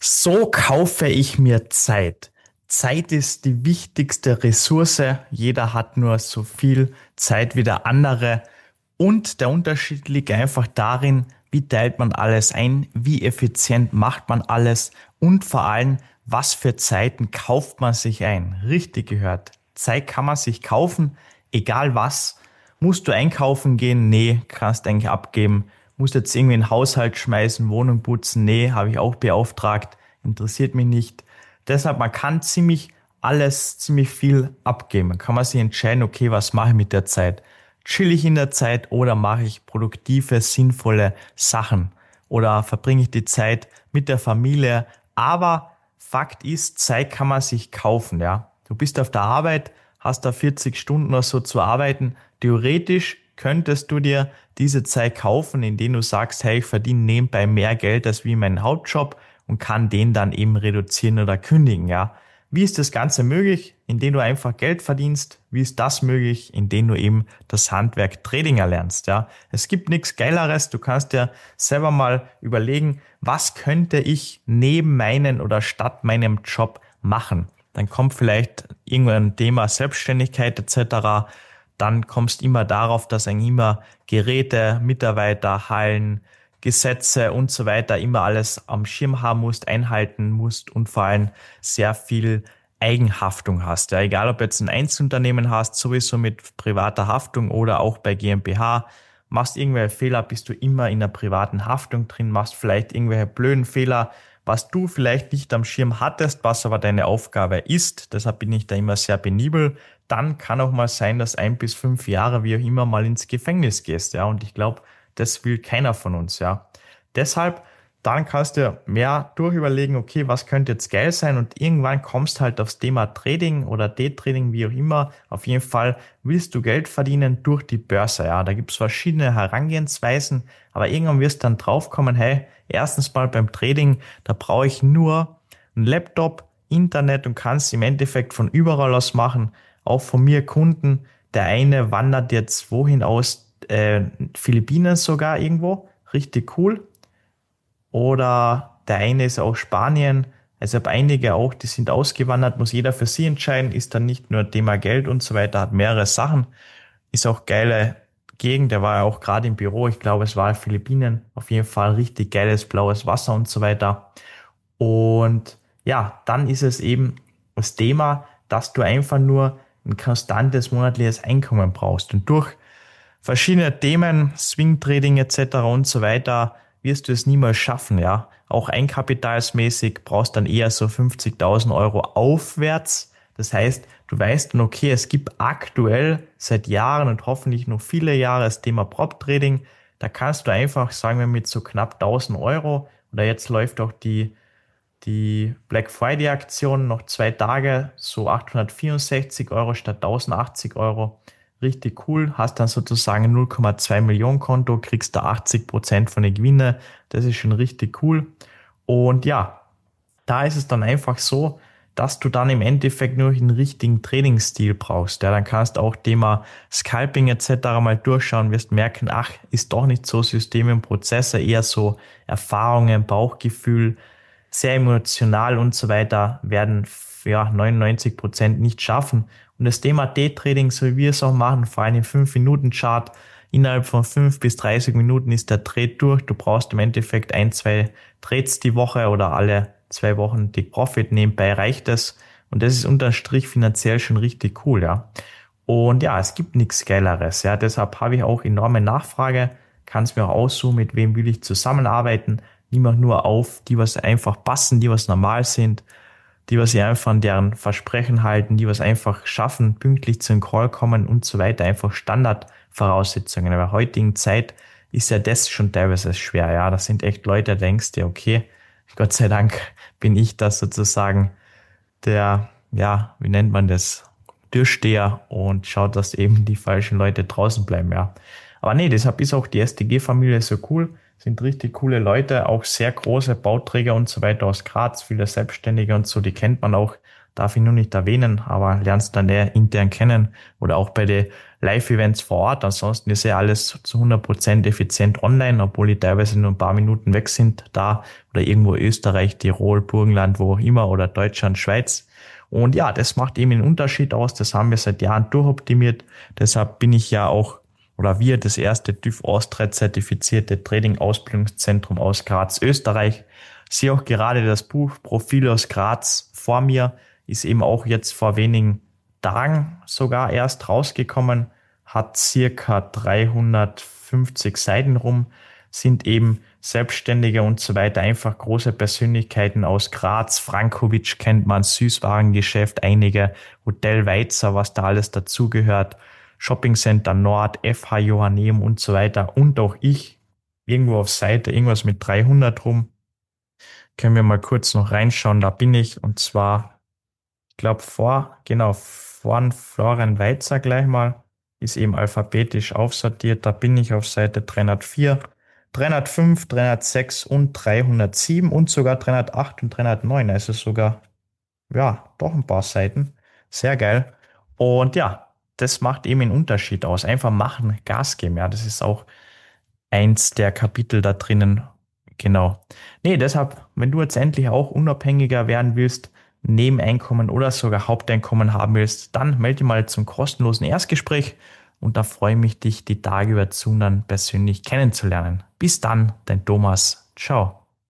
So kaufe ich mir Zeit. Zeit ist die wichtigste Ressource. Jeder hat nur so viel Zeit wie der andere. Und der Unterschied liegt einfach darin, wie teilt man alles ein, wie effizient macht man alles und vor allem, was für Zeiten kauft man sich ein. Richtig gehört. Zeit kann man sich kaufen, egal was. Musst du einkaufen gehen? Nee, kannst eigentlich abgeben. Musst jetzt irgendwie einen Haushalt schmeißen, Wohnung putzen? Nee, habe ich auch beauftragt. Interessiert mich nicht. Deshalb, man kann ziemlich viel abgeben. Man kann sich entscheiden, okay, was mache ich mit der Zeit? Chill ich in der Zeit oder mache ich produktive, sinnvolle Sachen? Oder verbringe ich die Zeit mit der Familie? Aber Fakt ist, Zeit kann man sich kaufen, ja. Du bist auf der Arbeit, hast da 40 Stunden oder so zu arbeiten. Theoretisch könntest du dir diese Zeit kaufen, indem du sagst, hey, ich verdiene nebenbei mehr Geld als wie mein Hauptjob und kann den dann eben reduzieren oder kündigen, ja. Wie ist das Ganze möglich? Indem du einfach Geld verdienst. Wie ist das möglich? Indem du eben das Handwerk Trading erlernst, ja. Es gibt nichts Geileres. Du kannst dir selber mal überlegen, was könnte ich neben meinen oder statt meinem Job machen? Dann kommt vielleicht irgendein Thema Selbstständigkeit etc. Dann kommst du immer darauf, dass eigentlich immer Geräte, Mitarbeiter, Hallen, Gesetze und so weiter immer alles am Schirm haben musst, einhalten musst und vor allem sehr viel Eigenhaftung hast. Ja, egal ob du jetzt ein Einzelunternehmen hast, sowieso mit privater Haftung oder auch bei GmbH, machst irgendwelche Fehler, bist du immer in der privaten Haftung drin, machst vielleicht irgendwelche blöden Fehler, was du vielleicht nicht am Schirm hattest, was aber deine Aufgabe ist. Deshalb bin ich da immer sehr penibel. Dann kann auch mal sein, dass 1 bis 5 Jahre, wie auch immer, mal ins Gefängnis gehst. Ja, und ich glaube, das will keiner von uns, ja. Deshalb, dann kannst du mehr durchüberlegen, okay, was könnte jetzt geil sein und irgendwann kommst halt aufs Thema Trading oder Daytrading, wie auch immer. Auf jeden Fall willst du Geld verdienen durch die Börse, ja. Da gibt es verschiedene Herangehensweisen, aber irgendwann wirst du dann draufkommen, hey, erstens mal beim Trading, da brauche ich nur einen Laptop, Internet und kannst im Endeffekt von überall aus machen. Auch von mir Kunden. Der eine wandert jetzt wohin aus? Philippinen sogar irgendwo. Richtig cool. Oder der eine ist auch Spanien. Also ich habe einige auch, die sind ausgewandert, muss jeder für sie entscheiden, ist dann nicht nur Thema Geld und so weiter, hat mehrere Sachen. Ist auch geile Gegend, der war ja auch gerade im Büro, ich glaube es war Philippinen, auf jeden Fall richtig geiles blaues Wasser und so weiter. Und ja, dann ist es eben das Thema, dass du einfach nur ein konstantes monatliches Einkommen brauchst. Und durch verschiedene Themen, Swing Trading etc. und so weiter, wirst du es niemals schaffen, ja. Auch einkapitalsmäßig brauchst dann eher so 50.000 Euro aufwärts. Das heißt, du weißt dann, okay, es gibt aktuell seit Jahren und hoffentlich noch viele Jahre das Thema Prop Trading. Da kannst du einfach, sagen wir mit so knapp 1.000 Euro, oder jetzt läuft auch die Black Friday Aktion noch 2 Tage, so 864 Euro statt 1080 Euro. Richtig cool, hast dann sozusagen 0,2 Millionen Konto, kriegst da 80% von den Gewinne. Das ist schon richtig cool. Und ja, da ist es dann einfach so, dass du dann im Endeffekt nur einen richtigen Trainingsstil brauchst. Ja, dann kannst du auch Thema Scalping etc. mal durchschauen, wirst merken, ach, ist doch nicht so Systeme und Prozesse, eher so Erfahrungen, Bauchgefühl, sehr emotional und so weiter, werden ja 99% nicht schaffen. Und das Thema Daytrading, so wie wir es auch machen, vor allem im 5-Minuten-Chart, innerhalb von 5 bis 30 Minuten ist der Trade durch. Du brauchst im Endeffekt 1, 2 Trades die Woche oder alle 2 Wochen die Profit, nebenbei reicht es. Und das ist unterm Strich finanziell schon richtig cool, ja. Und ja, es gibt nichts Geileres, ja. Deshalb habe ich auch enorme Nachfrage, kann es mir auch aussuchen, mit wem will ich zusammenarbeiten. Nimm auch nur auf, die was einfach passen, die was normal sind, die was sich einfach an deren Versprechen halten, die was einfach schaffen, pünktlich zu einem Call kommen und so weiter. Einfach Standardvoraussetzungen. In der heutigen Zeit ist ja das schon teilweise schwer. Ja, das sind echt Leute, da denkst du, okay, Gott sei Dank bin ich das sozusagen der, ja, wie nennt man das, Türsteher und schaut, dass eben die falschen Leute draußen bleiben, ja. Aber nee, deshalb ist auch die STG-Familie so cool, sind richtig coole Leute, auch sehr große Bauträger und so weiter aus Graz, viele Selbstständige und so, die kennt man auch, darf ich nur nicht erwähnen, aber lernst dann eher intern kennen oder auch bei den Live-Events vor Ort. Ansonsten ist ja alles zu 100% effizient online, obwohl die teilweise nur ein paar Minuten weg sind da oder irgendwo Österreich, Tirol, Burgenland, wo auch immer oder Deutschland, Schweiz. Und ja, das macht eben einen Unterschied aus. Das haben wir seit Jahren durchoptimiert. Deshalb bin ich ja auch oder wir das erste TÜV Austria zertifizierte Trading-Ausbildungszentrum aus Graz, Österreich. Sehe auch gerade das Buch Profil aus Graz vor mir, ist eben auch jetzt vor wenigen Tagen sogar erst rausgekommen, hat circa 350 Seiten rum, sind eben Selbstständige und so weiter, einfach große Persönlichkeiten aus Graz. Frankovic kennt man, Süßwarengeschäft, einige Hotel Weizer, was da alles dazugehört, Shopping Center Nord, FH Johanneum und so weiter und auch ich, irgendwo auf Seite, irgendwas mit 300 rum. Können wir mal kurz noch reinschauen, da bin ich und zwar, ich glaube vor Florian Weizer gleich mal, ist eben alphabetisch aufsortiert, da bin ich auf Seite 304, 305, 306 und 307 und sogar 308 und 309, also sogar, ja, doch ein paar Seiten, sehr geil. Und ja, das macht eben einen Unterschied aus, einfach machen, Gas geben, ja, das ist auch eins der Kapitel da drinnen. Genau. Nee, deshalb, wenn du jetzt endlich auch unabhängiger werden willst, Nebeneinkommen oder sogar Haupteinkommen haben willst, dann melde dich mal zum kostenlosen Erstgespräch und da freue ich mich, dich die Tage über Zoom dann persönlich kennenzulernen. Bis dann, dein Thomas. Ciao.